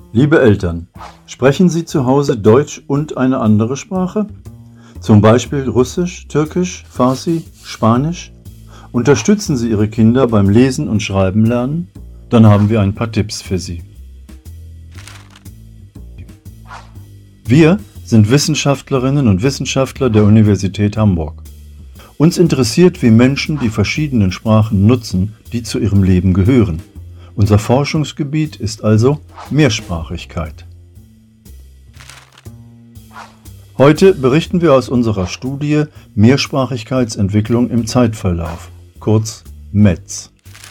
Liebe Eltern, sprechen Sie zu Hause Deutsch und eine andere Sprache? Zum Beispiel Russisch, Türkisch, Farsi, Spanisch? Unterstützen Sie Ihre Kinder beim Lesen und Schreiben lernen? Dann haben wir ein paar Tipps für Sie. Wir sind Wissenschaftlerinnen und Wissenschaftler der Universität Hamburg. Uns interessiert, wie Menschen die verschiedenen Sprachen nutzen, die zu ihrem Leben gehören. Unser Forschungsgebiet ist also Mehrsprachigkeit. Heute berichten wir aus unserer Studie Mehrsprachigkeitsentwicklung im Zeitverlauf, kurz METZ.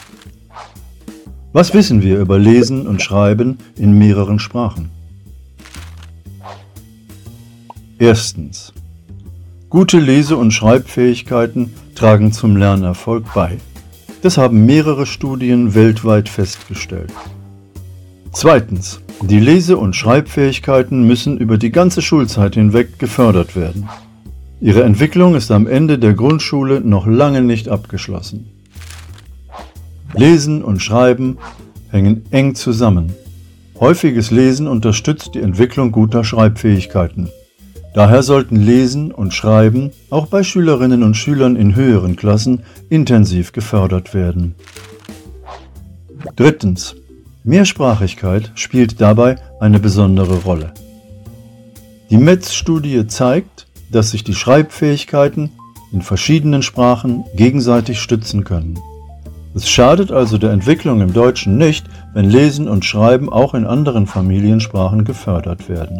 Was wissen wir über Lesen und Schreiben in mehreren Sprachen? Erstens. Gute Lese- und Schreibfähigkeiten tragen zum Lernerfolg bei. Das haben mehrere Studien weltweit festgestellt. Zweitens. Die Lese- und Schreibfähigkeiten müssen über die ganze Schulzeit hinweg gefördert werden. Ihre Entwicklung ist am Ende der Grundschule noch lange nicht abgeschlossen. Lesen und Schreiben hängen eng zusammen. Häufiges Lesen unterstützt die Entwicklung guter Schreibfähigkeiten. Daher sollten Lesen und Schreiben auch bei Schülerinnen und Schülern in höheren Klassen intensiv gefördert werden. Drittens. Mehrsprachigkeit spielt dabei eine besondere Rolle. Die METZ-Studie zeigt, dass sich die Schreibfähigkeiten in verschiedenen Sprachen gegenseitig stützen können. Es schadet also der Entwicklung im Deutschen nicht, wenn Lesen und Schreiben auch in anderen Familiensprachen gefördert werden.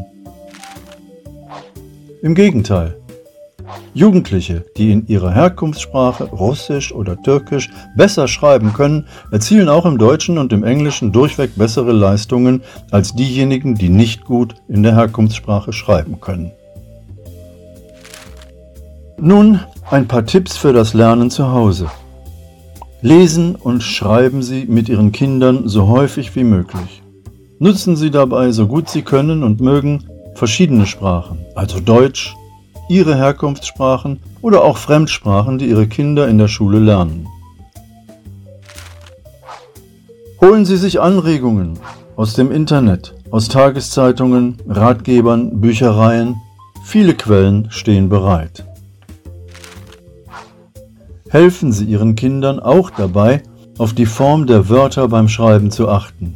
Im Gegenteil. Jugendliche, die in ihrer Herkunftssprache Russisch oder Türkisch besser schreiben können, erzielen auch im Deutschen und im Englischen durchweg bessere Leistungen als diejenigen, die nicht gut in der Herkunftssprache schreiben können. Nun ein paar Tipps für das Lernen zu Hause. Lesen und schreiben Sie mit Ihren Kindern so häufig wie möglich. Nutzen Sie dabei, so gut Sie können und mögen, verschiedene Sprachen, also Deutsch, Ihre Herkunftssprachen oder auch Fremdsprachen, die Ihre Kinder in der Schule lernen. Holen Sie sich Anregungen aus dem Internet, aus Tageszeitungen, Ratgebern, Büchereien. Viele Quellen stehen bereit. Helfen Sie Ihren Kindern auch dabei, auf die Form der Wörter beim Schreiben zu achten.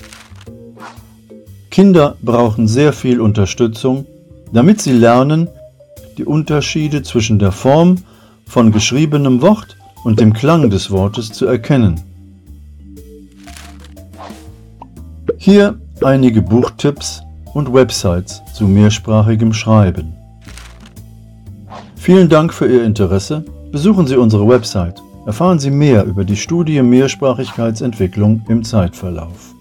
Kinder brauchen sehr viel Unterstützung, damit sie lernen, die Unterschiede zwischen der Form von geschriebenem Wort und dem Klang des Wortes zu erkennen. Hier einige Buchtipps und Websites zu mehrsprachigem Schreiben. Vielen Dank für Ihr Interesse. Besuchen Sie unsere Website. Erfahren Sie mehr über die Studie Mehrsprachigkeitsentwicklung im Zeitverlauf.